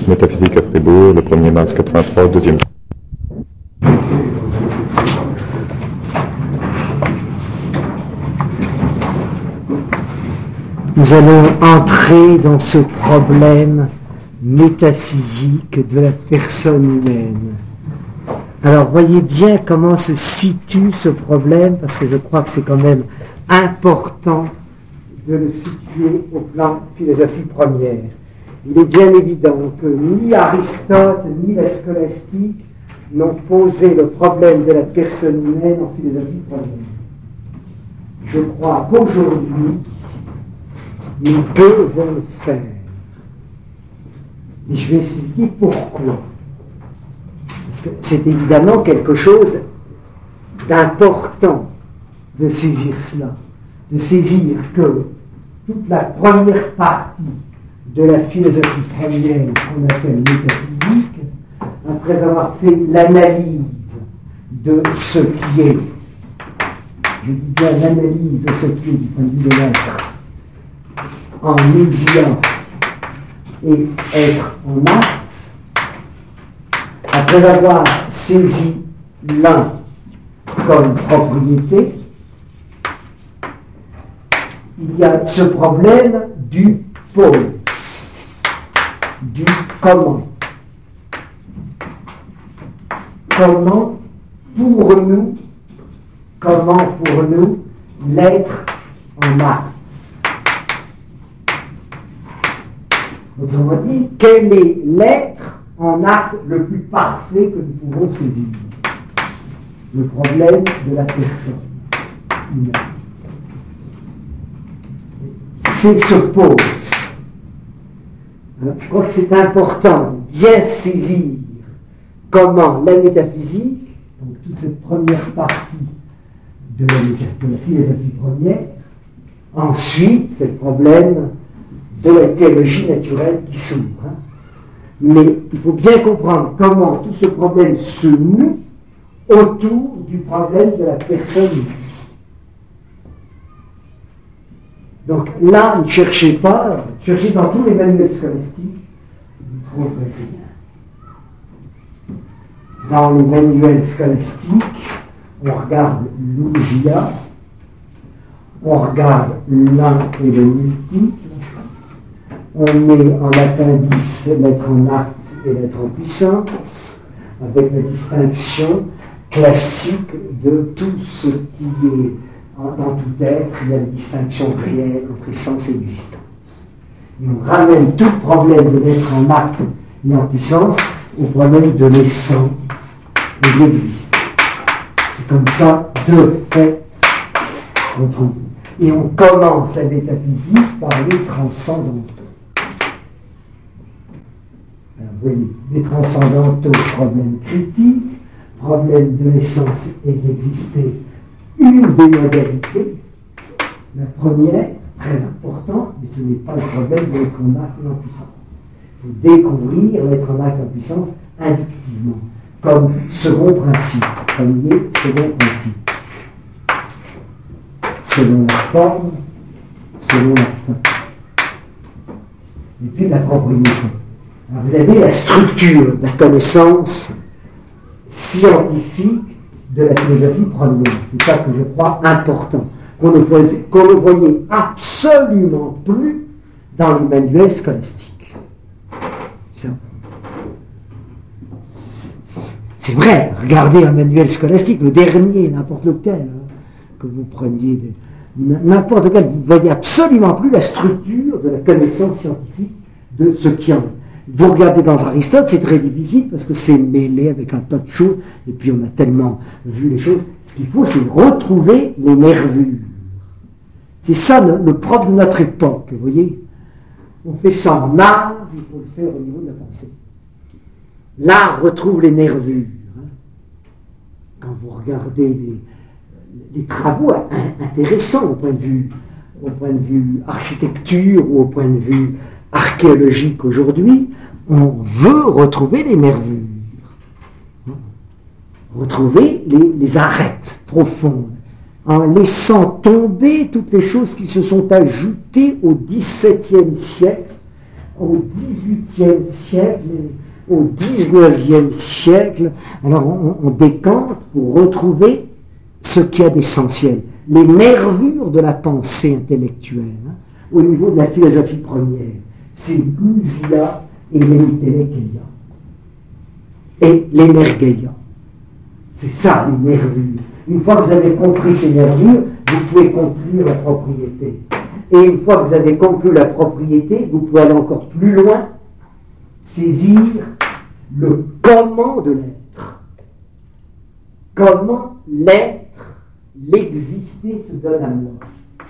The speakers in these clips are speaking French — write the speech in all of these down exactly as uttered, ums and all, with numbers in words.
Métaphysique à Fribourg, le premier mars quatre-vingt-trois, deuxième. Nous allons entrer dans ce problème métaphysique de la personne humaine. Alors voyez bien comment se situe ce problème, parce que je crois que c'est quand même important de le situer au plan philosophie première. Il est bien évident que ni Aristote ni la scolastique n'ont posé le problème de la personne humaine en philosophie première. Je crois qu'aujourd'hui, nous devons le faire. Et je vais expliquer pourquoi. Parce que c'est évidemment quelque chose d'important de saisir cela, de saisir que toute la première partie de la philosophie première qu'on appelle métaphysique, après avoir fait l'analyse de ce qui est, je dis bien l'analyse de ce qui est du point de vue de l'être, en ousia et être en acte, après avoir saisi l'un comme propriété, il y a ce problème du pôle, du comment. Comment pour nous, comment pour nous l'être en acte. Autrement dit, quel est l'être en acte le plus parfait que nous pouvons saisir? Le problème de la personne humaine. C'est se pose. Alors, je crois que c'est important de bien saisir comment la métaphysique, donc toute cette première partie de la, de la philosophie première, ensuite c'est le problème de la théologie naturelle qui s'ouvre. Hein. Mais il faut bien comprendre comment tout ce problème se noue autour du problème de la personne humaine. Donc là, ne cherchez pas, cherchez dans tous les manuels scolastiques, vous ne trouverez rien. Dans les manuels scolastiques, on regarde l'ousia, on regarde l'un et le multiple, on met en appendice l'être en acte et l'être en puissance, avec la distinction classique de tout ce qui est dans tout être, il y a une distinction réelle entre essence et existence. Et on ramène tout le problème de l'être en acte et en puissance au problème de l'essence et de l'existence. C'est comme ça, de fait, qu'on trouve. Et on commence la métaphysique par les transcendantaux. Alors, vous voyez, les transcendantaux, problème critique, problème de l'essence et de l'existence. Une des modalités, la première, très importante, mais ce n'est pas le problème de l'être en acte et en puissance. Il faut découvrir l'être en acte et en puissance inductivement, comme second principe, premier second principe, selon la forme, selon la fin. Et puis la propriété. Alors vous avez la structure de la connaissance scientifique de la philosophie première. C'est ça que je crois important, qu'on ne voyait, qu'on ne voyait absolument plus dans les manuels scolastiques. C'est vrai, regardez un manuel scolastique, le dernier, n'importe lequel, hein, que vous preniez, de, n'importe lequel, vous ne voyez absolument plus la structure de la connaissance scientifique de ce qui en est. Vous regardez dans Aristote, c'est très difficile parce que c'est mêlé avec un tas de choses, et puis on a tellement vu les choses. Ce qu'il faut, c'est retrouver les nervures. C'est ça le, le propre de notre époque, vous voyez. On fait ça en art, il faut le faire au niveau de la pensée. L'art retrouve les nervures. Hein. Quand vous regardez les, les travaux intéressants au point de vue, au point de vue architecture ou au point de vue archéologique aujourd'hui, on veut retrouver les nervures, retrouver les, les arêtes profondes, en laissant tomber toutes les choses qui se sont ajoutées au dix-septième siècle au dix-huitième siècle, au dix-neuvième siècle. Alors on, on décante pour retrouver ce qu'il y a d'essentiel, les nervures de la pensée intellectuelle, hein, au niveau de la philosophie première. C'est l'ousia et l'entelecheia. Et l'énergeia. C'est ça, les nervures. Une fois que vous avez compris ces nervures, vous pouvez conclure la propriété. Et une fois que vous avez conclu la propriété, vous pouvez aller encore plus loin, saisir le comment de l'être. Comment l'être, l'exister se donne à moi.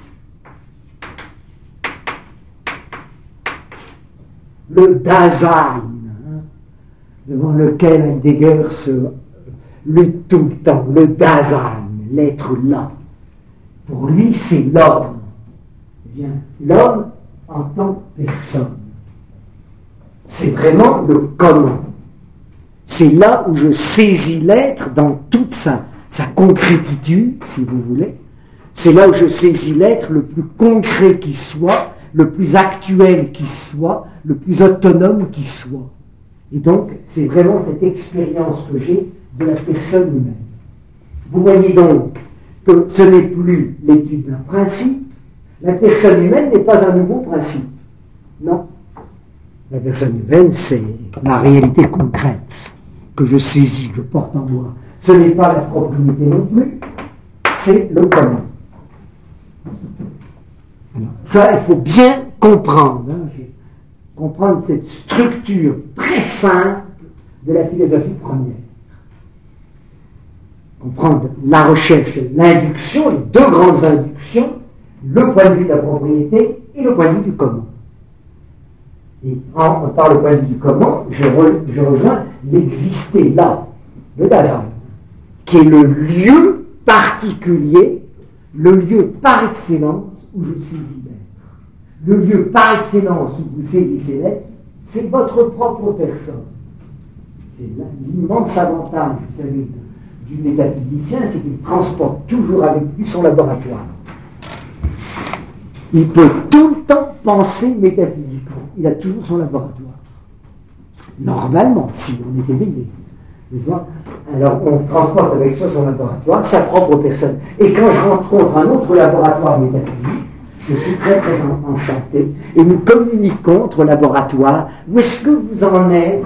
Le Dasein, hein, devant lequel Heidegger se lutte tout le temps, le Dasein, l'être là. Pour lui, c'est l'homme. Eh bien, l'homme en tant que personne. C'est vraiment le comment. C'est là où je saisis l'être dans toute sa, sa concrétitude, si vous voulez. C'est là où je saisis l'être le plus concret qui soit, le plus actuel qui soit, le plus autonome qui soit. Et donc, c'est vraiment cette expérience que j'ai de la personne humaine. Vous voyez donc que ce n'est plus l'étude d'un principe. La personne humaine n'est pas un nouveau principe. Non. La personne humaine, c'est la réalité concrète que je saisis, que je porte en moi. Ce n'est pas la propriété non plus, c'est le comment. Alors, ça, il faut bien comprendre. Hein, comprendre cette structure très simple de la philosophie première. Comprendre la recherche, l'induction, les deux grandes inductions, le point de vue de la propriété et le point de vue du comment. Et en, par le point de vue du comment, je, re, je rejoins l'exister là, le Dasein, qui est le lieu particulier, le lieu par excellence où je saisis l'être. Le lieu par excellence où vous saisissez l'être, c'est votre propre personne. C'est l'immense avantage, vous savez, du métaphysicien, c'est qu'il transporte toujours avec lui son laboratoire. Il peut tout le temps penser métaphysiquement. Il a toujours son laboratoire. Normalement, si on est éveillé. Alors on transporte avec soi son laboratoire, sa propre personne. Et quand je rencontre un autre laboratoire métaphysique, je suis très très enchanté. Et nous communiquons entre laboratoires. Où est-ce que vous en êtes?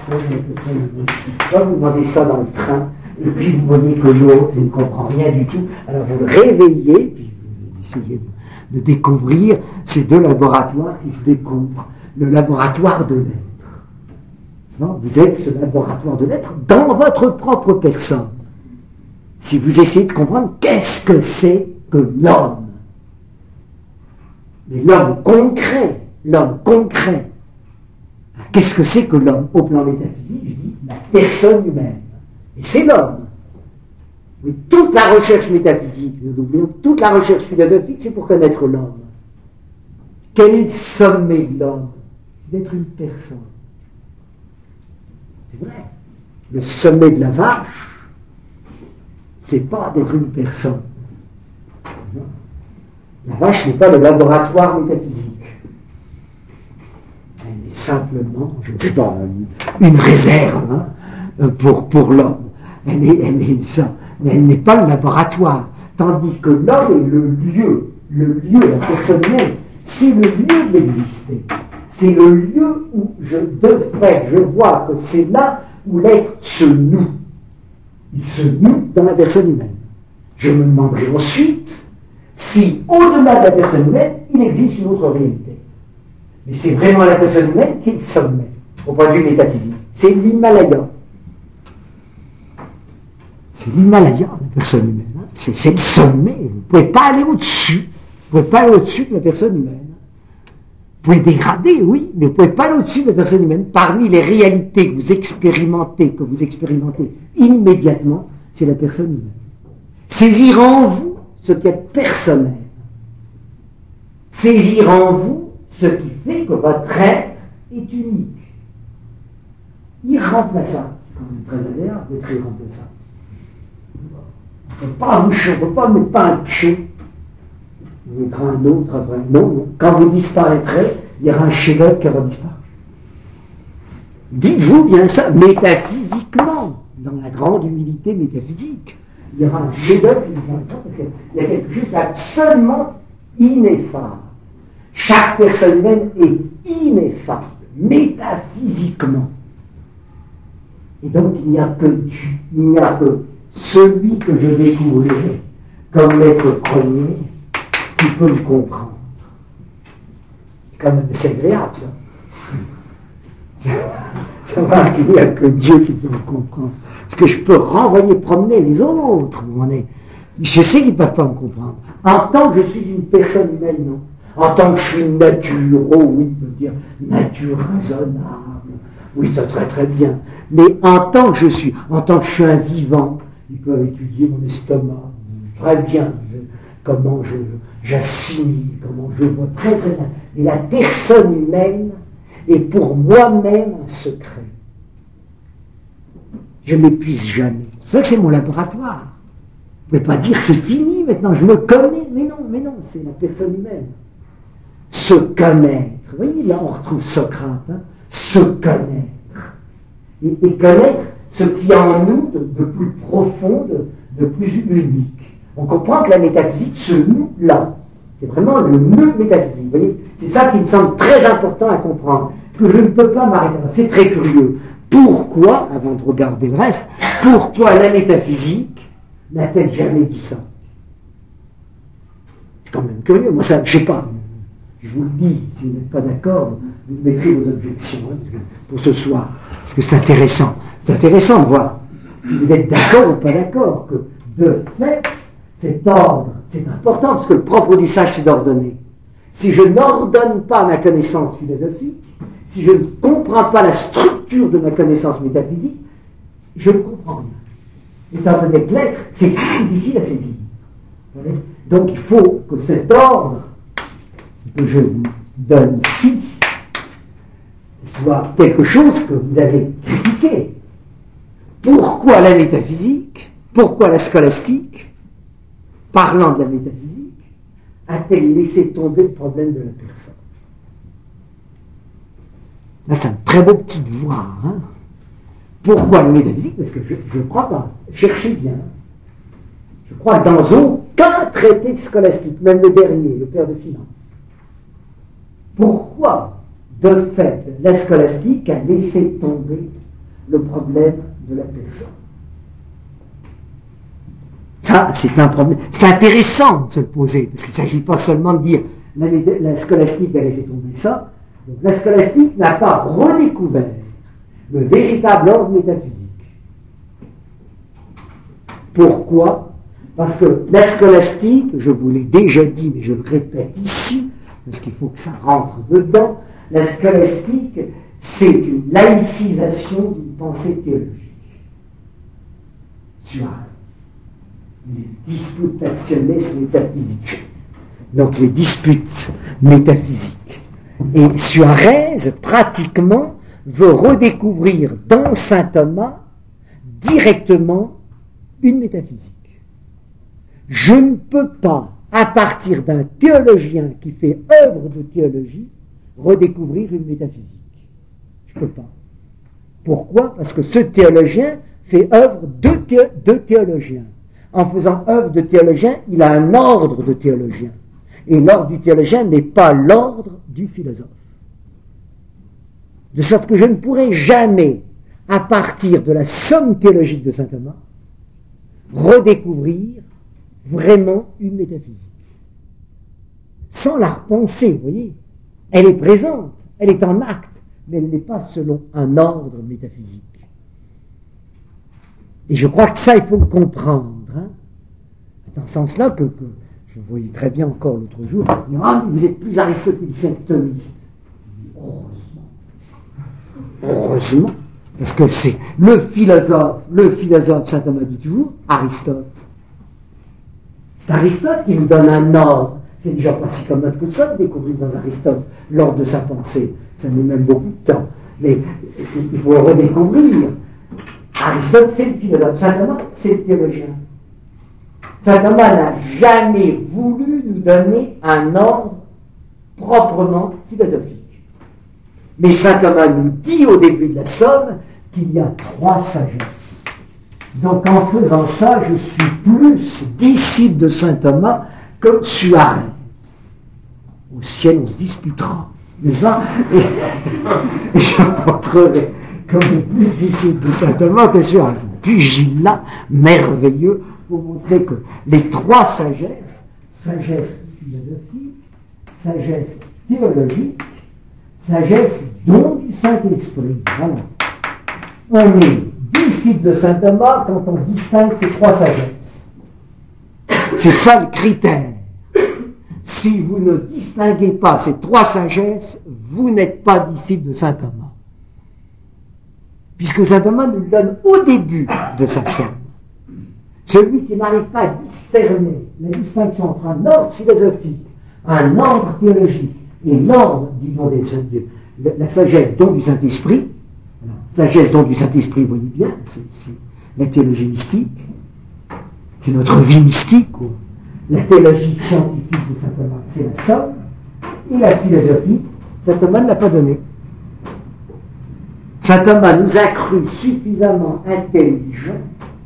Vous demandez ça dans le train. Et puis vous voyez que l'autre ne comprend rien du tout. Alors vous le réveillez, puis vous essayez de, de découvrir ces deux laboratoires qui se découvrent. Le laboratoire de l'être. Non, vous êtes ce laboratoire de l'être dans votre propre personne. Si vous essayez de comprendre qu'est-ce que c'est que l'homme. Mais l'homme concret, l'homme concret. Qu'est-ce que c'est que l'homme? Au plan métaphysique, je dis la personne humaine. Et c'est l'homme. Mais toute la recherche métaphysique, nous l'oublions, toute la recherche philosophique, c'est pour connaître l'homme. Quel est le sommet de l'homme? C'est d'être une personne. C'est vrai. Le sommet de la vache, c'est pas d'être une personne. La vache n'est pas le laboratoire métaphysique. Elle est simplement, je ne sais pas, une réserve hein, pour, pour l'homme. Elle est, elle est ça, mais elle n'est pas le laboratoire. Tandis que l'homme est le lieu, le lieu, la personne humaine, c'est le lieu d'exister. C'est le lieu où je, de fait, je vois que c'est là où l'être se noue. Il se noue dans la personne humaine. Je me demanderai ensuite si, au-delà de la personne humaine, il existe une autre réalité. Mais c'est vraiment la personne humaine qui est le sommet, au point de vue métaphysique. C'est l'Himalaya. C'est l'Himalaya, la personne humaine. Hein. C'est, c'est le sommet. Vous ne pouvez pas aller au-dessus. Vous ne pouvez pas aller au-dessus de la personne humaine. Vous pouvez dégrader, oui, mais vous ne pouvez pas aller au-dessus de la personne humaine. Parmi les réalités que vous expérimentez, que vous expérimentez immédiatement, c'est la personne humaine. Saisir en vous ce qui est personnel. Saisir en vous ce qui fait que votre être est unique. Irremplaçable. C'est quand même très agréable d'être irremplaçable. On ne peut pas vous changer, on ne peut pas mettre pas un pion. Vous mettra un autre après. Non, non. Quand vous disparaîtrez, il y aura un chef-d'œuvre qui aura disparu. Dites-vous bien ça, métaphysiquement, dans la grande humilité métaphysique. Il y aura un chef-d'œuvre qui disparaîtra parce qu'il y a quelque chose d'absolument ineffable. Chaque personne humaine est ineffable, métaphysiquement. Et donc il n'y a que Dieu, il n'y a que celui que je découvrirai comme l'être premier qui peut le comprendre. C'est quand même assez agréable, ça. C'est vrai qu'il n'y a que Dieu qui peut le comprendre. Parce que je peux renvoyer promener les autres. Je sais qu'ils ne peuvent pas me comprendre. En tant que je suis une personne humaine, non. En tant que je suis une nature, oh oui, on peut dire nature raisonnable. Oui, ça serait très bien. Mais en tant que je suis, en tant que je suis un vivant, ils peuvent étudier mon estomac. Très bien. Comment je, j'assimile, comment je vois très très bien. Et la personne humaine est pour moi-même un secret. Je ne m'épuise jamais. C'est pour ça que c'est mon laboratoire. Vous ne pouvez pas dire c'est fini maintenant, je me connais. Mais non, mais non, c'est la personne humaine. Se connaître. Vous voyez, là on retrouve Socrate. Hein? Se connaître. Et, et connaître ce qu'il y a en nous de, de plus profond, de, de plus unique. On comprend que la métaphysique se noue là. C'est vraiment le nœud métaphysique. Vous voyez, c'est ça qui me semble très important à comprendre. Que je ne peux pas m'arrêter là. C'est très curieux. Pourquoi, avant de regarder le reste, pourquoi la métaphysique n'a-t-elle jamais dit ça? C'est quand même curieux. Moi, ça, je ne sais pas. Je vous le dis, si vous n'êtes pas d'accord, vous mettrez vos objections hein, parce que, pour ce soir. Parce que c'est intéressant. C'est intéressant de voir si vous êtes d'accord ou pas d'accord. Que de fait, cet ordre, c'est important, parce que le propre du sage, c'est d'ordonner. Si je n'ordonne pas ma connaissance philosophique, si je ne comprends pas la structure de ma connaissance métaphysique, je ne comprends rien. Étant donné que l'être, c'est si difficile à saisir. Donc il faut que cet ordre que je vous donne ici soit quelque chose que vous avez critiqué. Pourquoi la métaphysique? Pourquoi la scolastique, parlant de la métaphysique, a-t-elle laissé tomber le problème de la personne? Là, c'est un très beau petit devoir. Hein? Pourquoi la métaphysique? Parce que je ne crois pas. Cherchez bien. Je crois que dans aucun traité scolastique, même le dernier, le Père de Finance, pourquoi, de fait, la scolastique a laissé tomber le problème de la personne? Ça, c'est un problème. C'est intéressant de se le poser, parce qu'il ne s'agit pas seulement de dire la, la scolastique a laissé tomber ça. Donc, la scolastique n'a pas redécouvert le véritable ordre métaphysique. Pourquoi? Parce que la scolastique, je vous l'ai déjà dit, mais je le répète ici, parce qu'il faut que ça rentre dedans, la scolastique, c'est une laïcisation d'une pensée théologique. Suarez. Les disputationes métaphysiques. Donc les disputes métaphysiques. Et Suarez, pratiquement, veut redécouvrir dans saint Thomas directement une métaphysique. Je ne peux pas, à partir d'un théologien qui fait œuvre de théologie, redécouvrir une métaphysique. Je ne peux pas. Pourquoi? Parce que ce théologien fait œuvre de, thé- de théologien. En faisant œuvre de théologien, il a un ordre de théologien. Et l'ordre du théologien n'est pas l'ordre du philosophe. De sorte que je ne pourrai jamais, à partir de la somme théologique de saint Thomas, redécouvrir vraiment une métaphysique. Sans la repenser, vous voyez. Elle est présente, elle est en acte, mais elle n'est pas selon un ordre métaphysique. Et je crois que ça, il faut le comprendre. Hein. C'est dans ce sens-là que, que je voyais très bien encore l'autre jour, ah, vous êtes plus aristotélicien que thomiste. Heureusement. Heureusement. Parce que c'est le philosophe, le philosophe, saint Thomas dit toujours, Aristote. C'est Aristote qui nous donne un ordre. C'est déjà pas si commode que ça de découvrir dans Aristote l'ordre de sa pensée. Ça met même beaucoup de temps. Mais il faut le redécouvrir. Aristote, c'est le philosophe. Saint Thomas, c'est le théologien. Saint Thomas n'a jamais voulu nous donner un ordre proprement philosophique. Mais saint Thomas nous dit au début de la Somme qu'il y a trois sagesses. Donc en faisant ça, je suis plus disciple de saint Thomas que Suarez. Au ciel, on se disputera, n'est-ce pas? Et je montrerai comme plus disciple de saint Thomas que Suarez. Pugilat merveilleux pour montrer que les trois sagesses, sagesse philosophique, sagesse théologique, sagesse don du Saint-Esprit. Voilà. On est disciple de saint Thomas quand on distingue ces trois sagesses. C'est ça le critère. Si vous ne distinguez pas ces trois sagesses, vous n'êtes pas disciple de saint Thomas. Puisque saint Thomas nous le donne au début de sa somme. Celui qui n'arrive pas à discerner la distinction entre un ordre philosophique, un ordre théologique et l'ordre du don des de la sagesse don du Saint-Esprit, sagesse don du Saint-Esprit, vous voyez bien, c'est, c'est la théologie mystique, c'est notre vie mystique. Quoi. La théologie scientifique de saint Thomas, c'est la somme, et la philosophie, saint Thomas ne l'a pas donnée. Saint Thomas nous a cru suffisamment intelligents,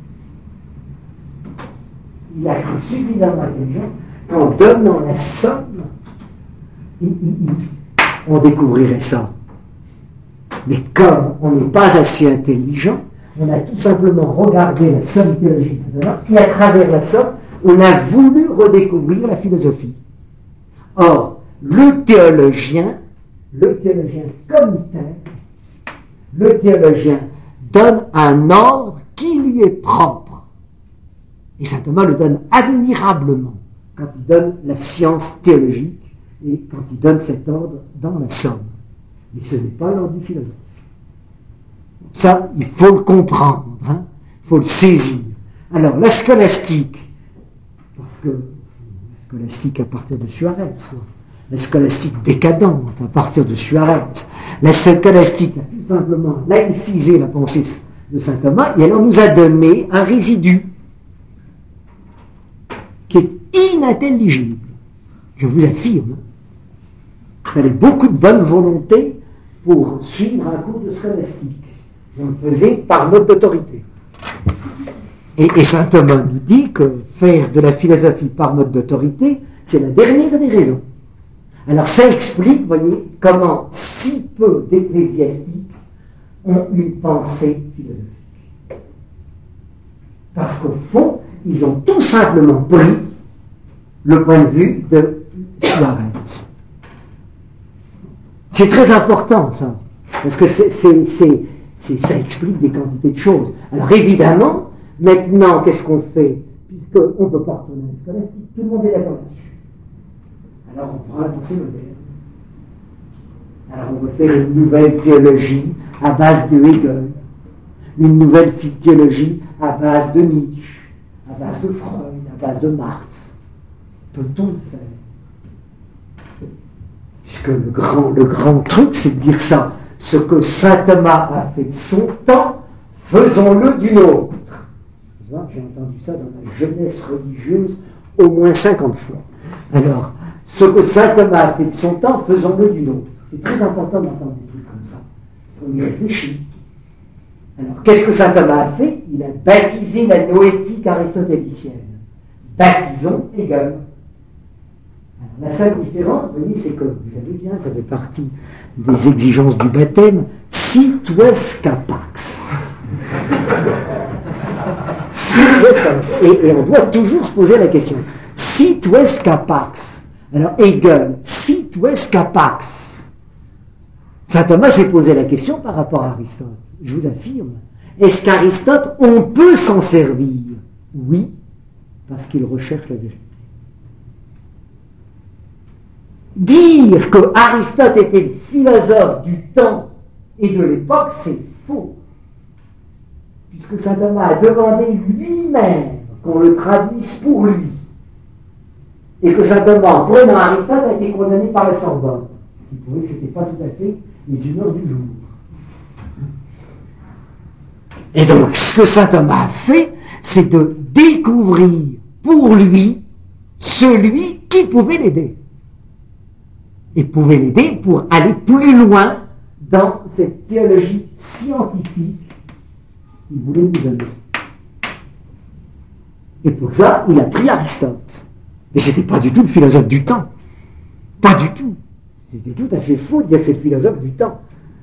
il a cru suffisamment intelligent qu'en donnant la somme, il, il, il, on découvrirait ça. Mais comme on n'est pas assez intelligent, on a tout simplement regardé la somme théologique de saint Thomas, et à travers la somme, on a voulu redécouvrir la philosophie. Or, le théologien, le théologien communautaire, le théologien donne un ordre qui lui est propre. Et saint Thomas le donne admirablement quand il donne la science théologique et quand il donne cet ordre dans la somme. Mais ce n'est pas l'ordre du philosophe. Ça, il faut le comprendre, hein, il faut le saisir. Alors, la scolastique, parce que la scolastique à partir de Suarez, la scolastique décadente à partir de Suarez, la scolastique a tout simplement laïcisé la pensée de saint Thomas et alors nous a donné un résidu qui est inintelligible. Je vous affirme, il fallait beaucoup de bonne volonté pour suivre un cours de scolastique. On le faisait par mode d'autorité. Et, et saint Thomas nous dit que faire de la philosophie par mode d'autorité, c'est la dernière des raisons. Alors ça explique, vous voyez, comment si peu d'ecclésiastiques ont une pensée philosophique. Parce qu'au fond, ils ont tout simplement pris le point de vue de Suarez. C'est très important, ça, parce que c'est, c'est, c'est, c'est, ça explique des quantités de choses. Alors évidemment, maintenant, qu'est-ce qu'on fait? Puisqu'on ne peut pas retourner à la scolastique, tout le monde est d'accord là-dessus. Alors on prend la pensée moderne. Alors on veut faire une nouvelle théologie à base de Hegel, une nouvelle théologie à base de Nietzsche, à base de Freud, à base de Marx. Peut-on le faire? Puisque le grand, le grand truc, c'est de dire ça. Ce que saint Thomas a fait de son temps, faisons-le du nôtre. J'ai entendu ça dans ma jeunesse religieuse au moins cinquante fois. Alors, ce que saint Thomas a fait de son temps, faisons-le du nôtre. C'est très important d'entendre des trucs comme ça. On y réfléchit. Alors, qu'est-ce que saint Thomas a fait? Il a baptisé la noétique aristotélicienne. Baptisons Hegel. Alors, la seule différence, vous voyez, c'est que, vous savez bien, ça fait partie des exigences du baptême, si tues capax. Si tues capax. Et, et on doit toujours se poser la question. Si tues capax. Alors, Hegel, si tues capax. Saint Thomas s'est posé la question par rapport à Aristote. Je vous affirme. Est-ce qu'Aristote, on peut s'en servir? Oui, parce qu'il recherche la vérité. Dire que Aristote était le philosophe du temps et de l'époque, c'est faux. Puisque saint Thomas a demandé lui-même qu'on le traduise pour lui. Et que saint Thomas, en prenant Aristote, a été condamné par la Sorbonne. Il trouvait que ce n'était pas tout à fait les humeurs du jour. Et donc, ce que saint Thomas a fait, c'est de découvrir pour lui celui qui pouvait l'aider. Et pouvait l'aider pour aller plus loin dans cette théologie scientifique qu'il voulait nous donner. Et pour ça, il a pris Aristote. Mais ce n'était pas du tout le philosophe du temps. Pas du tout. C'était tout à fait faux de dire que c'est le philosophe du temps.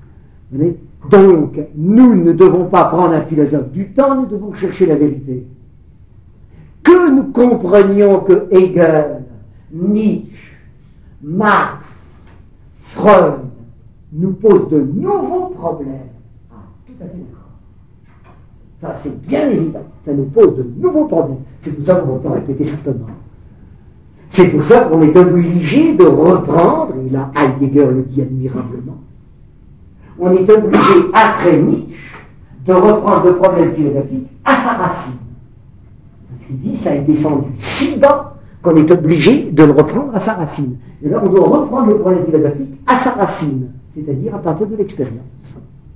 Donc, nous ne devons pas prendre un philosophe du temps, nous devons chercher la vérité. Que nous comprenions que Hegel, Nietzsche, Marx, Freud nous posent de nouveaux problèmes. Ah, tout à fait d'accord. Ça, c'est bien évident. Ça nous pose de nouveaux problèmes. C'est pour ça qu'on va pas répéter certainement. C'est pour ça qu'on est obligé de reprendre, et là Heidegger le dit admirablement, on est obligé, après Nietzsche, de reprendre le problème philosophique à sa racine. Parce qu'il dit, ça est descendu si bas qu'on est obligé de le reprendre à sa racine. Et là, on doit reprendre le problème philosophique à sa racine, c'est-à-dire à partir de l'expérience.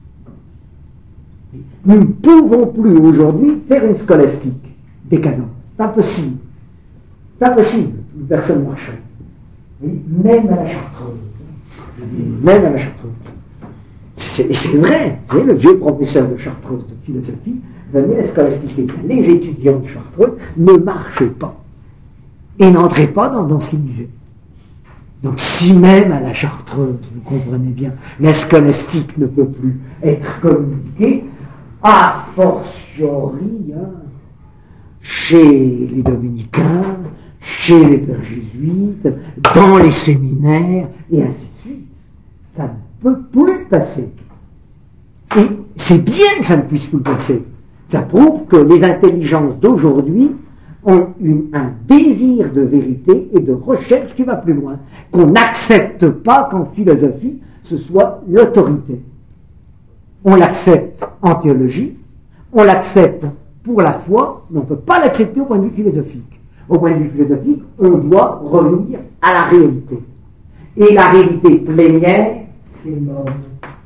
Nous ne pouvons plus aujourd'hui faire une scolastique décadente. C'est impossible. C'est impossible. Personne ne marcherait. Même à la Chartreuse. Même à la Chartreuse. C'est, c'est vrai. Vous savez, le vieux professeur de Chartreuse de philosophie venait à scolastiquer. Les étudiants de Chartreuse ne marchaient pas. Et n'entraient pas dans, dans ce qu'il disait. Donc si même à la Chartreuse, vous comprenez bien, la scolastique ne peut plus être communiquée, a fortiori, hein, chez les dominicains, chez les pères jésuites, dans les séminaires, et ainsi de suite. Ça ne peut plus passer. Et c'est bien que ça ne puisse plus passer. Ça prouve que les intelligences d'aujourd'hui ont une, un désir de vérité et de recherche qui va plus loin, qu'on n'accepte pas qu'en philosophie, ce soit l'autorité. On l'accepte en théologie, on l'accepte pour la foi, mais on ne peut pas l'accepter au point de vue philosophique. Au point de vue philosophique, on doit revenir à la réalité. Et la réalité plénière, c'est l'homme.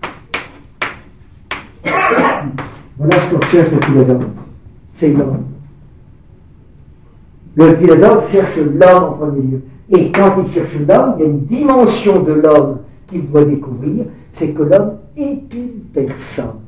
Voilà ce que cherche le philosophe. C'est l'homme. Le philosophe cherche l'homme en premier lieu. Et quand il cherche l'homme, il y a une dimension de l'homme qu'il doit découvrir, c'est que l'homme est une personne.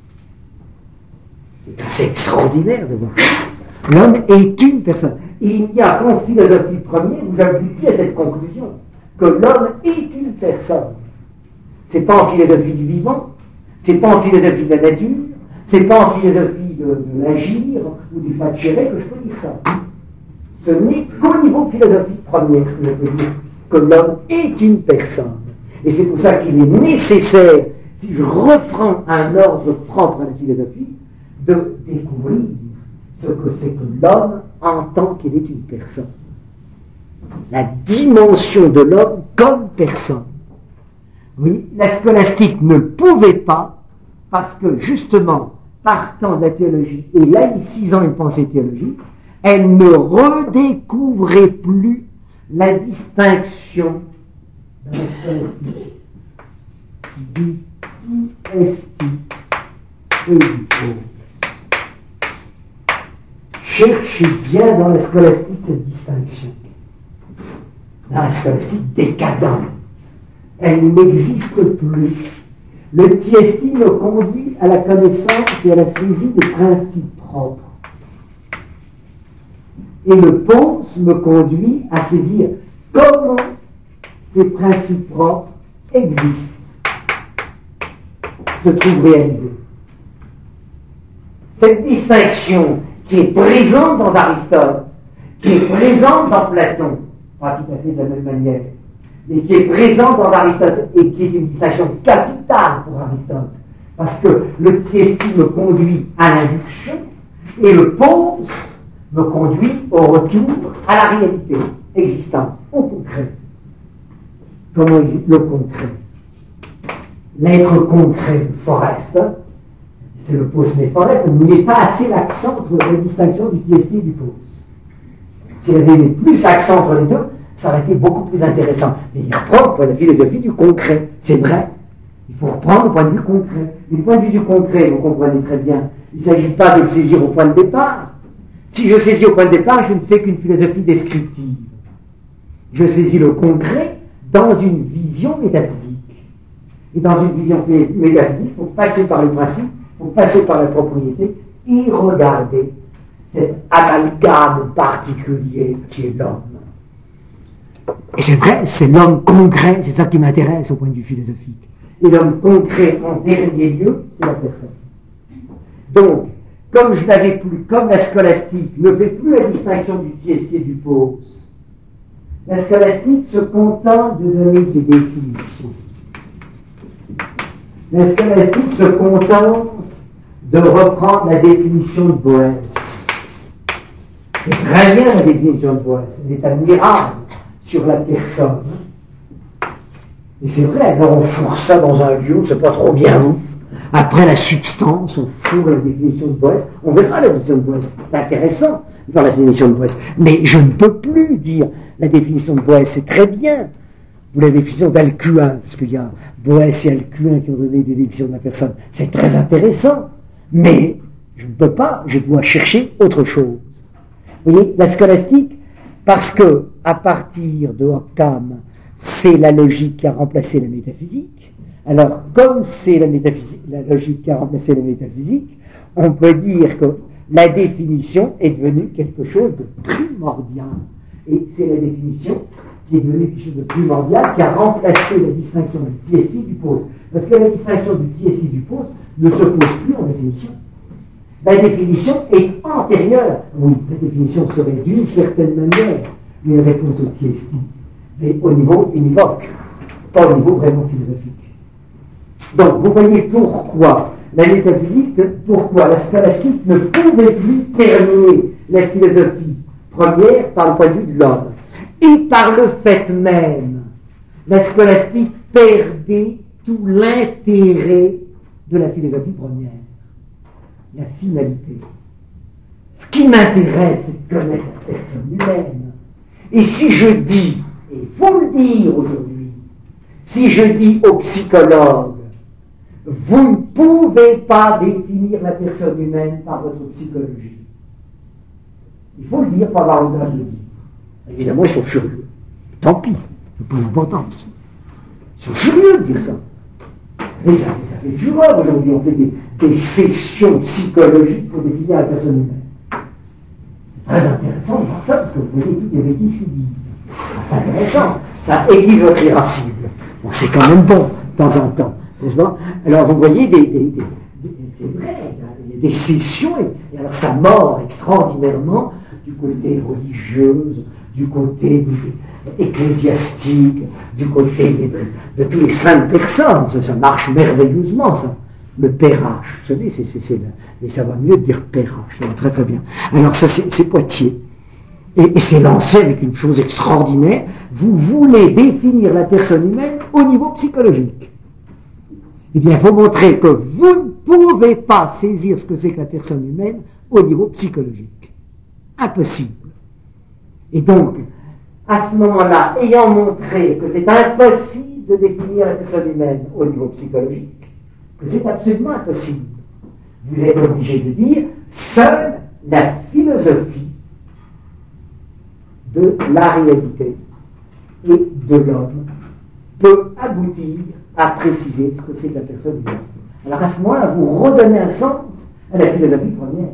C'est assez extraordinaire de voir ça. L'homme est une personne. Et il n'y a qu'en philosophie première, vous aboutissez à cette conclusion, que l'homme est une personne. C'est pas en philosophie du vivant, c'est pas en philosophie de la nature, c'est pas en philosophie de, de l'agir ou du facere que je peux dire ça. Ce n'est qu'au niveau philosophique première que je peux dire que l'homme est une personne. Et c'est pour ça qu'il est nécessaire, si je reprends un ordre propre à la philosophie, de découvrir ce que c'est que l'homme en tant qu'il est une personne. La dimension de l'homme comme personne. Oui, la scolastique ne pouvait pas, parce que justement, partant de la théologie et laïcisant une pensée théologique, elle ne redécouvrait plus la distinction dans la scolastique du ti-esti et du pauvre. Cherchez bien dans la scolastique cette distinction. Dans la scolastique décadente, elle n'existe plus. Le ti-esti me conduit à la connaissance et à la saisie des principes propres. Et le pons me conduit à saisir comment ces principes propres existent, se trouvent réalisés. Cette distinction qui est présente dans Aristote, qui est présente dans Platon, pas tout à fait de la même manière, mais qui est présente dans Aristote et qui est une distinction capitale pour Aristote, parce que le ti-esti me conduit à l'induction et le pons me conduit au retour à la réalité existante, au concret. Comment le concret? L'être concret, Forest, c'est le pos mais Forest, ne met pas assez l'accent entre la distinction du ti-esti et du pos. S'il avait mis plus l'accent entre les deux, ça aurait été beaucoup plus intéressant. Mais il reprend la philosophie du concret, c'est vrai. Il faut reprendre le point de vue concret. Mais le point de vue du concret, vous comprenez très bien, il ne s'agit pas de le saisir au point de départ. Si je saisis au point de départ, je ne fais qu'une philosophie descriptive. Je saisis le concret dans une vision métaphysique. Et dans une vision métaphysique, il faut passer par les principes, il faut passer par la propriété et regarder cet amalgame particulier qui est l'homme. Et c'est vrai, c'est l'homme concret, c'est ça qui m'intéresse au point de vue philosophique. Et l'homme concret, en dernier lieu, c'est la personne. Donc, comme je n'avais plus, comme la scolastique ne fait plus la distinction du tiesti et du pos, la scolastique se contente de donner des définitions. La scolastique se contente de reprendre la définition de Boès. C'est très bien la définition de Boès, elle est admirable sur la personne. Et c'est vrai, alors on fourre ça dans un lieu, on ne sait pas trop bien où. Après la substance, on fourre la définition de Boès. On verra la définition de Boès. C'est intéressant de voir la définition de Boès. Mais je ne peux plus dire la définition de Boès, c'est très bien. Ou la définition d'Alcuin, parce qu'il y a Boès et Alcuin qui ont donné des définitions de la personne. C'est très intéressant. Mais je ne peux pas, je dois chercher autre chose. Vous voyez, la scolastique, parce que à partir de Occam, c'est la logique qui a remplacé la métaphysique. Alors, comme c'est la métaphysique, la logique qui a remplacé la métaphysique, on peut dire que la définition est devenue quelque chose de primordial. Et c'est la définition qui est devenue quelque chose de primordial, qui a remplacé la distinction du tiesti du pos. Parce que la distinction du tiesti du pos ne se pose plus en définition. La définition est antérieure. Oui, la définition serait d'une certaine manière une réponse au tiesti, mais au niveau univoque, pas au niveau vraiment philosophique. Donc, vous voyez pourquoi la métaphysique, pourquoi la scolastique ne pouvait plus terminer la philosophie première par le point de vue de l'homme. Et par le fait même, la scolastique perdait tout l'intérêt de la philosophie première, la finalité. Ce qui m'intéresse, c'est de connaître la personne humaine. Et si je dis, et il faut le dire aujourd'hui, si je dis aux psychologues, vous ne pouvez pas définir la personne humaine par votre psychologie. Il faut le dire, pas avoir l'audace de le dire. Évidemment, ils sont furieux. Tant pis, c'est pas l'importance. Ils sont furieux de dire ça. Vous savez, ça, ça fait fureur aujourd'hui. On fait des, des sessions psychologiques pour définir la personne humaine. C'est très intéressant de voir ça, parce que vous voyez toutes les bêtises qui disent. C'est intéressant. Ça aiguise votre irascible. Bon, c'est quand même bon, de temps en temps. N'est-ce pas? Alors, vous voyez, des, des, des, des, c'est vrai, il y a des sessions, et, et alors ça mord extraordinairement du côté religieux, du côté ecclésiastique, du côté de, de, de tous les saintes personnes. Ça, ça marche merveilleusement, ça. Le pérage, vous savez, c'est, c'est, c'est là, et ça va mieux dire pérage, ça va très très bien. Alors, ça, c'est, c'est Poitiers. Et, et c'est lancé avec une chose extraordinaire. Vous voulez définir la personne humaine au niveau psychologique. Eh bien, il faut montrer que vous ne pouvez pas saisir ce que c'est que la personne humaine au niveau psychologique. Impossible. Et donc, à ce moment-là, ayant montré que c'est impossible de définir la personne humaine au niveau psychologique, que c'est absolument impossible, vous êtes obligé de dire, seule la philosophie de la réalité et de l'homme peut aboutir à préciser ce que c'est que la personne humaine. Alors à ce moment-là, vous redonnez un sens à la philosophie première.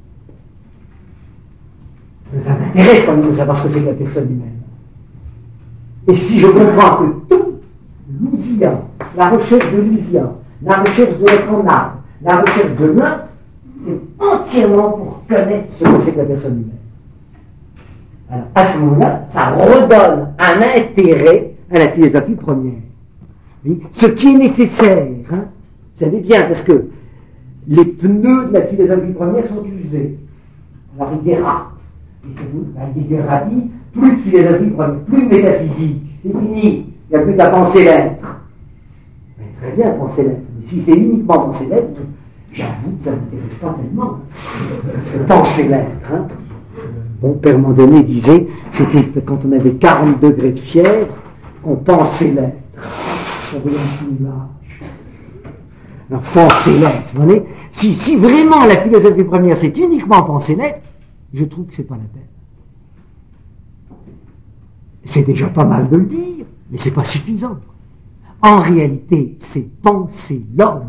Ça, ça m'intéresse quand même de savoir ce que c'est que la personne humaine. Et si je comprends que tout l'ousia, la recherche de l'ousia, la recherche de l'être en âme, la recherche de l'un, c'est entièrement pour connaître ce que c'est que la personne humaine. Alors à ce moment-là, ça redonne un intérêt à la philosophie première. Oui, ce qui est nécessaire, hein, vous savez bien, parce que les pneus de la philosophie première sont usés. Alors il dérape. Et c'est vous, Heidegger a dit, plus de philosophie première, plus de métaphysique, c'est fini, il n'y a plus qu'à penser l'être. Mais très bien, penser l'être. Mais si c'est uniquement penser l'être, j'avoue que ça ne m'intéresse pas tellement. Parce que penser l'être, hein. Mon père Mandonnet disait, c'était quand on avait quarante degrés de fièvre, qu'on pensait l'être. On voyait un petit nuage. Alors, penser l'être, vous voyez, si, si vraiment la philosophie première, c'est uniquement penser l'être, je trouve que c'est pas la peine. C'est déjà pas mal de le dire, mais c'est pas suffisant. en réalité, c'est penser l'homme.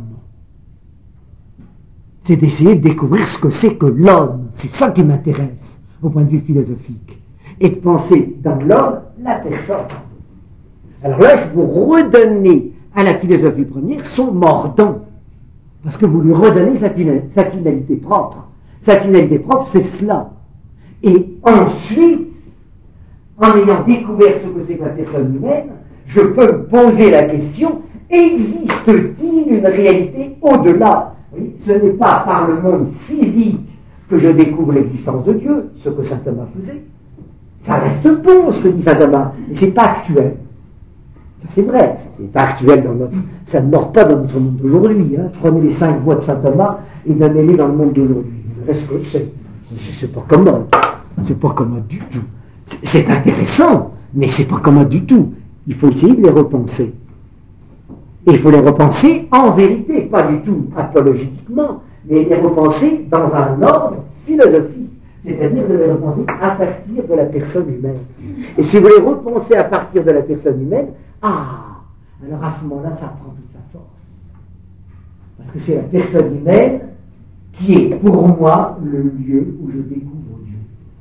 C'est d'essayer de découvrir ce que c'est que l'homme. C'est ça qui m'intéresse au point de vue philosophique. Et de penser dans l'homme la personne. Alors là, je vous redonnez à la philosophie première son mordant. Parce que vous lui redonnez sa, sa finalité propre. Sa finalité propre, c'est cela. Et ensuite, en ayant découvert ce que c'est que la personne humaine, je peux me poser la question, existe-t-il une réalité au-delà? Oui, ce n'est pas par le monde physique que je découvre l'existence de Dieu, ce que saint Thomas faisait. Ça reste bon, ce que dit saint Thomas, mais ce n'est pas actuel. C'est vrai, c'est pas actuel dans notre... Ça ne mord pas dans notre monde d'aujourd'hui. Hein. Prenez les cinq voies de saint Thomas et donnez-les dans le monde d'aujourd'hui. Reste que c'est. C'est pas commode. C'est pas commode du tout. C'est intéressant, mais c'est pas commode du tout. Il faut essayer de les repenser. Et il faut les repenser en vérité, pas du tout apologétiquement, mais les repenser dans un ordre philosophique. C'est-à-dire de les repenser à partir de la personne humaine. Et si vous les repensez à partir de la personne humaine, ah, alors à ce moment-là, ça prend toute sa force. Parce que c'est la personne humaine qui est pour moi le lieu où je découvre Dieu.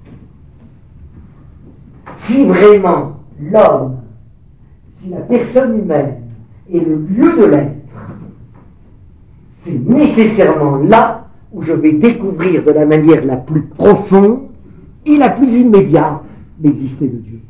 Si vraiment l'homme, si la personne humaine est le lieu de l'être, c'est nécessairement là où je vais découvrir de la manière la plus profonde et la plus immédiate l'existence de Dieu.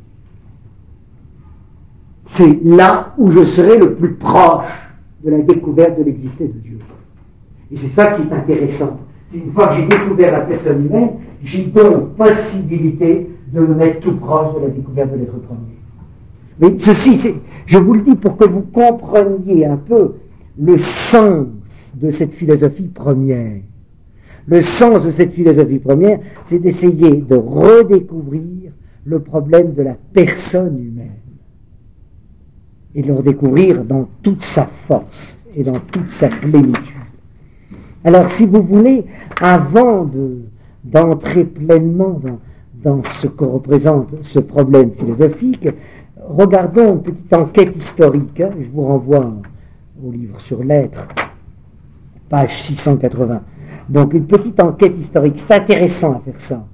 C'est là où je serai le plus proche de la découverte de l'existence de Dieu. Et c'est ça qui est intéressant. C'est une fois que j'ai découvert la personne humaine, j'ai donc possibilité de me mettre tout proche de la découverte de l'être premier. Mais ceci, c'est, je vous le dis pour que vous compreniez un peu le sens de cette philosophie première. Le sens de cette philosophie première, c'est d'essayer de redécouvrir le problème de la personne humaine. Et de le redécouvrir dans toute sa force et dans toute sa plénitude. Alors, si vous voulez, avant de, d'entrer pleinement dans, dans ce que représente ce problème philosophique, regardons une petite enquête historique. Hein. Je vous renvoie au livre sur l'être, page six cent quatre-vingts. Donc, une petite enquête historique. C'est intéressant à faire ça.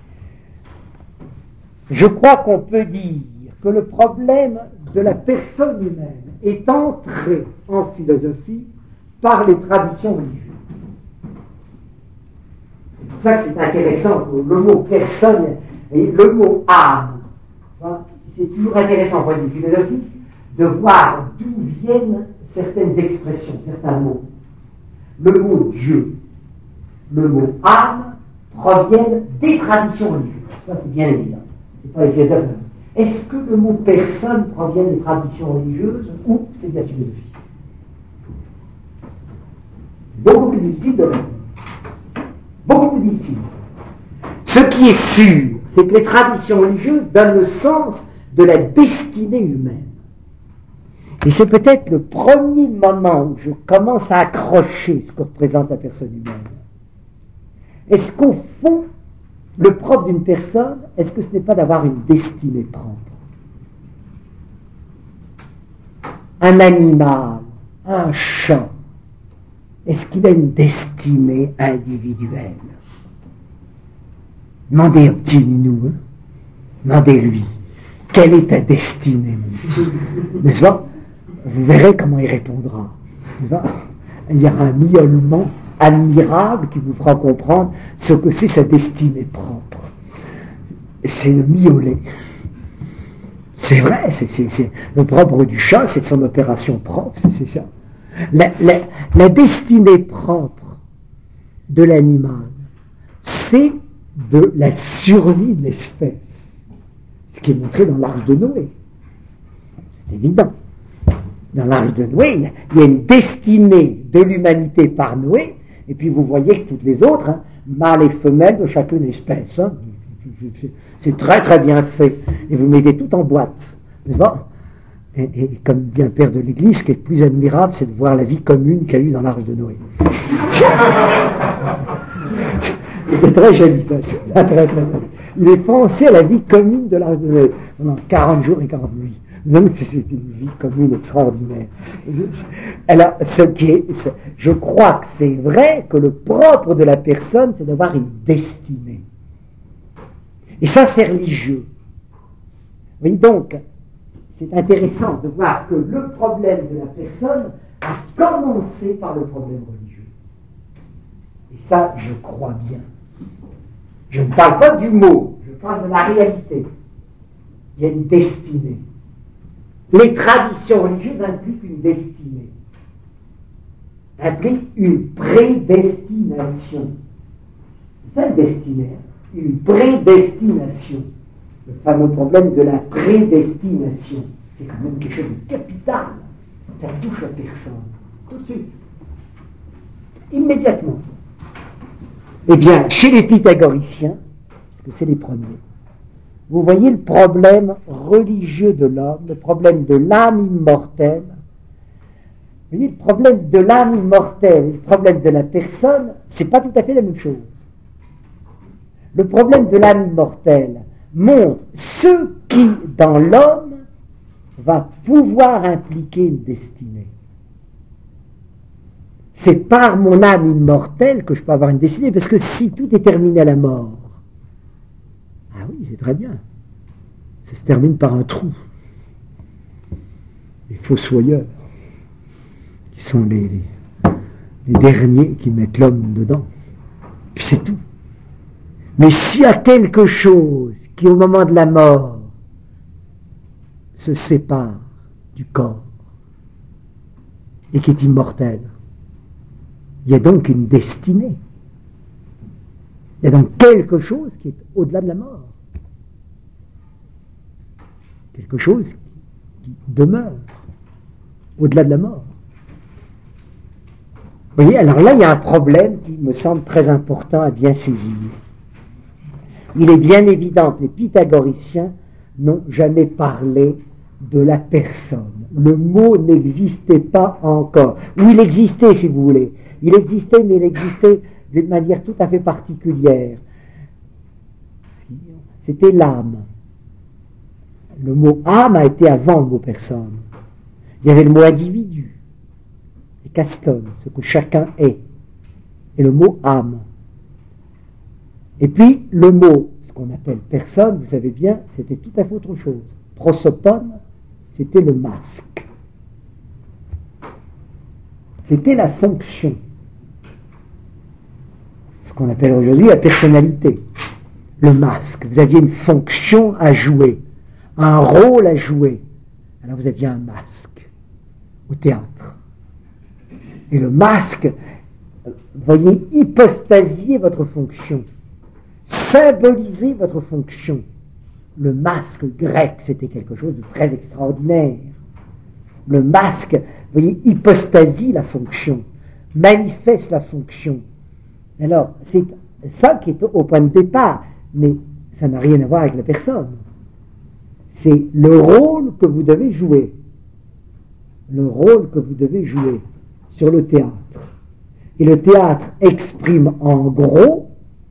Je crois qu'on peut dire que le problème de la personne humaine est entré en philosophie par les traditions religieuses. C'est pour ça que c'est intéressant, le mot personne et le mot âme. C'est toujours intéressant, au point de vue philosophique, de voir d'où viennent certaines expressions, certains mots. Le mot Dieu, le mot âme proviennent des traditions religieuses. Ça, c'est bien évident. C'est pas les philosophes. Est-ce que le mot personne provient des traditions religieuses ou c'est de la philosophie? Beaucoup plus difficile de répondre. Beaucoup plus difficile. Ce qui est sûr, c'est que les traditions religieuses donnent le sens de la destinée humaine. Et c'est peut-être le premier moment où je commence à accrocher ce que représente la personne humaine. Est-ce qu'au fond, le propre d'une personne, est-ce que ce n'est pas d'avoir une destinée propre? Un animal, un chat, est-ce qu'il a une destinée individuelle? Demandez au petit minou, hein? Demandez-lui, quelle est ta destinée, mon petit? N'est-ce pas? Vous verrez comment il répondra. Il y aura un miaulement admirable qui vous fera comprendre ce que c'est sa destinée propre. C'est de miauler. C'est vrai, c'est, c'est, c'est le propre du chat, c'est de son opération propre, c'est, c'est ça. La, la, la destinée propre de l'animal, c'est de la survie de l'espèce. Ce qui est montré dans l'Arche de Noé. C'est évident. Dans l'Arche de Noé, il y a une destinée de l'humanité par Noé, et puis vous voyez que toutes les autres, hein, mâles et femelles de chacune espèce, hein, c'est très très bien fait, et vous mettez tout en boîte, n'est-ce pas? Et, et comme dit un père de l'Église, ce qui est le plus admirable, c'est de voir la vie commune qu'il y a eu dans l'Arche de Noé. C'est très joli, ça. C'est très, très joli. Il est pensé à la vie commune de l'Arche de Noé pendant quarante jours et quarante nuits. Donc c'est une vie commune extraordinaire. Alors, ce qui est, ce, je crois que c'est vrai que le propre de la personne, c'est d'avoir une destinée. Et ça, c'est religieux. Oui, donc, c'est intéressant de voir que le problème de la personne a commencé par le problème religieux. Et ça, je crois bien. Je ne parle pas du mot, je parle de la réalité. Il y a une destinée. Les traditions religieuses impliquent une destinée, impliquent une prédestination. C'est ça une destinée, une prédestination. Le fameux problème de la prédestination, c'est quand même quelque chose de capital. Ça touche la personne, tout de suite, immédiatement. Eh bien, chez les pythagoriciens, parce que c'est les premiers, vous voyez le problème religieux de l'homme, le problème de l'âme immortelle. Vous voyez, le problème de l'âme immortelle et le problème de la personne, c'est pas tout à fait la même chose. Le problème de l'âme immortelle montre ce qui, dans l'homme, va pouvoir impliquer une destinée. C'est par mon âme immortelle que je peux avoir une destinée, parce que si tout est terminé à la mort, ah oui, c'est très bien, ça se termine par un trou. Les fossoyeurs, qui sont les, les, les derniers qui mettent l'homme dedans, puis c'est tout. Mais s'il y a quelque chose qui, au moment de la mort, se sépare du corps et qui est immortel, il y a donc une destinée. Il y a donc quelque chose qui est au-delà de la mort. Quelque chose qui, qui demeure au-delà de la mort. Vous voyez, alors là, il y a un problème qui me semble très important à bien saisir. Il est bien évident que les pythagoriciens n'ont jamais parlé de la personne. Le mot n'existait pas encore. Ou il existait, si vous voulez. Il existait, mais il existait d'une manière tout à fait particulière. C'était l'âme. Le mot âme a été avant le mot personne. Il y avait le mot individu, et caston, ce que chacun est, et le mot âme. Et puis le mot, ce qu'on appelle personne, vous savez bien, c'était tout à fait autre chose. Prosopone, c'était le masque. C'était la fonction. Ce qu'on appelle aujourd'hui la personnalité. Le masque. Vous aviez une fonction à jouer, un rôle à jouer. Alors vous aviez un masque au théâtre. Et le masque, voyez, hypostasier votre fonction, symboliser votre fonction. Le masque grec, c'était quelque chose de très extraordinaire. Le masque, vous voyez, hypostasie la fonction, manifeste la fonction. Alors, c'est ça qui est au point de départ, mais ça n'a rien à voir avec la personne. C'est le rôle que vous devez jouer. Le rôle que vous devez jouer sur le théâtre. Et le théâtre exprime en gros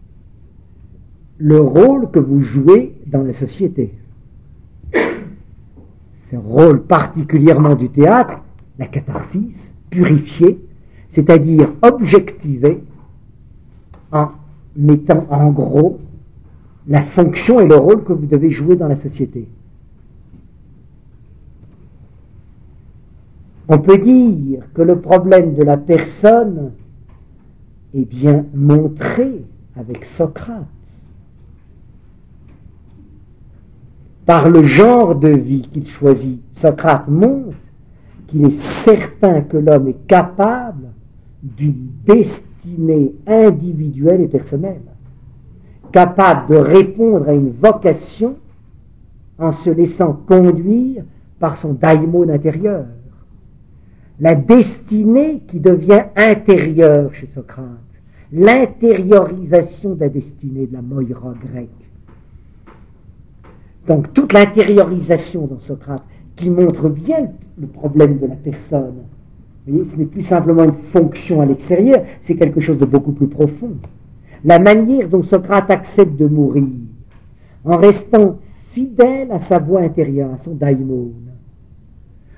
le rôle que vous jouez dans la société. C'est un rôle particulièrement du théâtre, la catharsis, purifiée, c'est-à-dire objectivée, en mettant en gros la fonction et le rôle que vous devez jouer dans la société. On peut dire que le problème de la personne est bien montré avec Socrate. Par le genre de vie qu'il choisit, Socrate montre qu'il est certain que l'homme est capable d'une destinée individuelle et personnelle, capable de répondre à une vocation en se laissant conduire par son daimon intérieur. La destinée qui devient intérieure chez Socrate, l'intériorisation de la destinée, de la moira grecque. Donc toute l'intériorisation dans Socrate, qui montre bien le problème de la personne. Vous voyez, ce n'est plus simplement une fonction à l'extérieur, c'est quelque chose de beaucoup plus profond. La manière dont Socrate accepte de mourir, en restant fidèle à sa voix intérieure, à son daimon,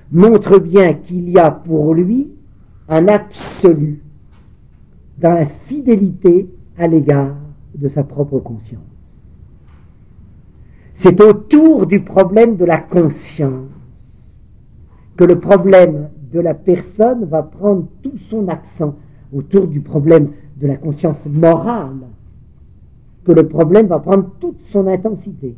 montre bien qu'il y a pour lui un absolu dans la fidélité à l'égard de sa propre conscience. C'est autour du problème de la conscience que le problème de la personne va prendre tout son accent, autour du problème de la conscience morale, que le problème va prendre toute son intensité.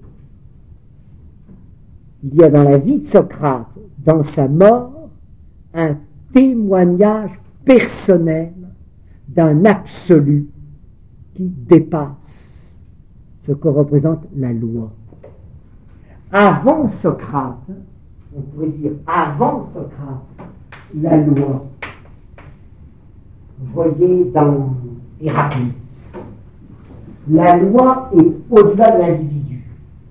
Il y a dans la vie de Socrate, dans sa mort, un témoignage personnel d'un absolu qui dépasse ce que représente la loi. Avant Socrate, on pourrait dire avant Socrate, la loi. Vous voyez dans Héraclite, la loi est au-delà de l'individu.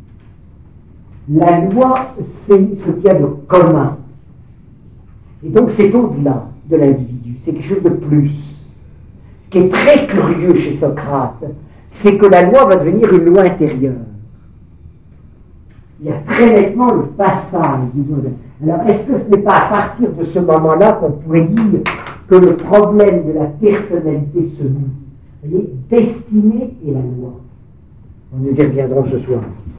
La loi, c'est ce qu'il y a de commun. Et donc c'est au-delà de l'individu, c'est quelque chose de plus. Ce qui est très curieux chez Socrate, c'est que la loi va devenir une loi intérieure. Il y a très nettement le passage du modèle. Alors, est-ce que ce n'est pas à partir de ce moment-là qu'on pourrait dire que le problème de la personnalité se noue? Vous voyez, destinée et la loi. Nous y reviendrons ce soir.